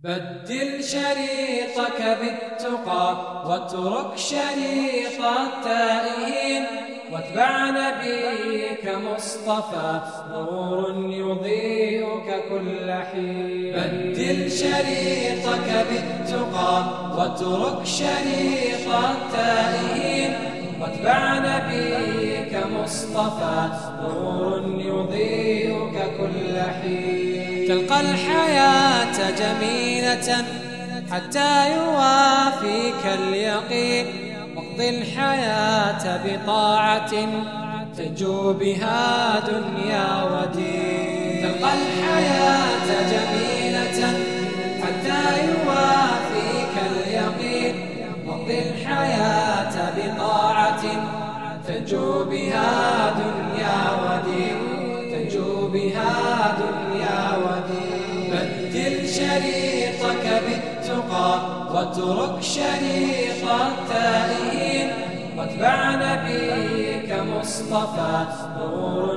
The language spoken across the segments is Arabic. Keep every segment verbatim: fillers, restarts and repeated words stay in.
بدل شريطك بالتقى واترك شريط التائهين، واتبع نبيك مصطفى نور يضيئك كل حين. بدل شريطك بالتقى واترك شريط التائهين، واتبع نبيك مصطفى نور يضيئك كل حين. تلقى الحياة جميلة حتى يوافيك اليقين، واقض الحياة بطاعة تنجو بها دنيا ودين. تلقى الحياة جميلة حتى يوافيك اليقين، واقض الحياة بطاعة تنجو بها دنيا ودين، تنجو بها دنيا ودين. بدل شريطك بالتقى واترك شريط التائهين، واتبع نبيك مصطفى نور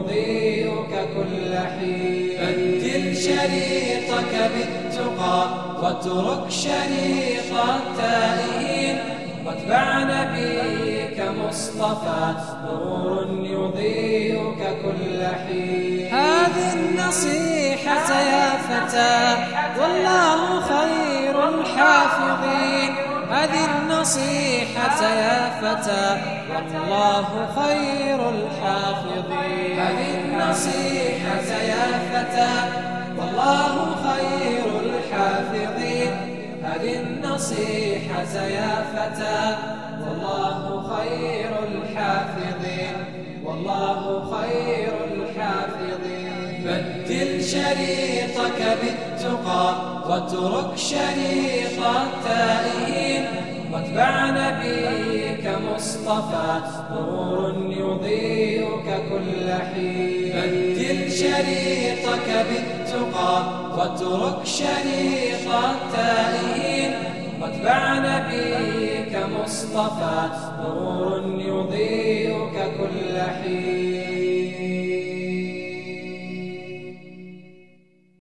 يضيئك كل حين. بدل شريطك بالتقى واترك شريط التائهين، واتبع نبيك مصطفى نور يضيئك كل حين. هذه النصيحة يا فتى والله خير الحافظين، هذه النصيحة يا فتى والله خير الحافظين. هذه النصيحة يا فتى والله خير الحافظين، هذه النصيحة يا فتى والله خير الحافظين، والله خير الحافظين. بدل شريطك بالتقى واترك شريط التائهين، واتبع نبيك مصطفى نور يضيئك كل حين. بدل شريطك بالتقى واترك شريط التائهين، واتبع نبيك مصطفى نور